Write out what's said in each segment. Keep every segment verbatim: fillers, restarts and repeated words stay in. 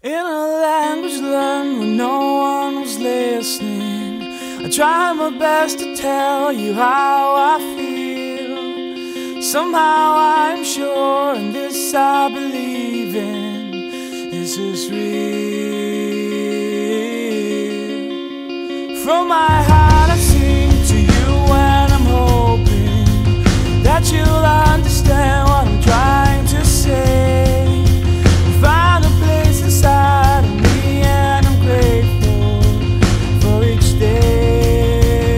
In a language learned when no one was listening, I tried my best to tell you how I feel. Somehow I'm sure, and this I believe in, this is real. From my heart I sing to you, and I'm hoping that you'll understand what I'm trying to say. Find a place inside of me, and I'm grateful for each day.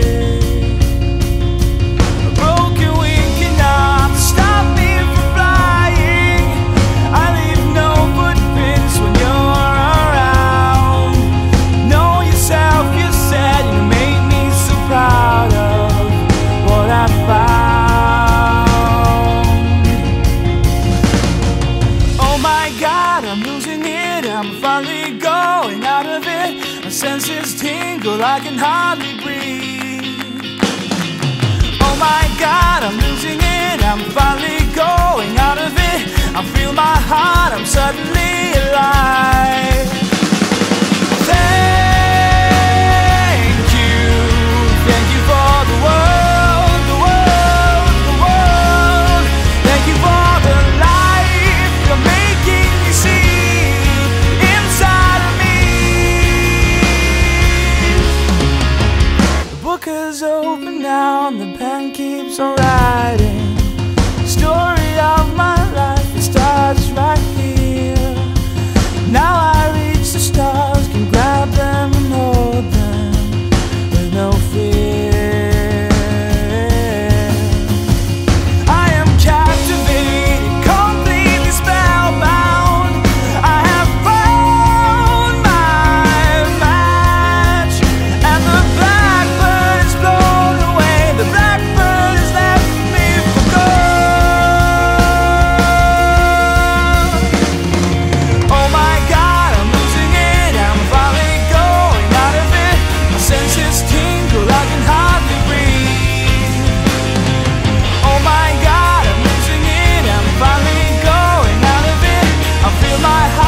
A broken wing cannot stop me from flying. I leave no footprints when you're around. Know yourself, you said, you made me so proud of what I found. I'm losing it, I'm finally going out of it. My senses tingle, I can hardly breathe. Oh my God, I'm losing it, I'm finally going out of it. I feel my heart, I'm suddenly alive. Thank you, thank you for the world, the world, the world. Thank you for the life you're making me see. Is open now and the pen keeps on writing. Story of my life, it starts right here. Now I reach the stars, can grab them and hold them with no fear. I am captivated, completely spellbound. I have found my match, and the blackbird is blown away. The blackbird has left me for good. Oh my God, I'm losing it, I'm finally going out of it. My senses tingle, I can hardly breathe. Oh my God, I'm losing it, I'm finally going out of it. I feel my heart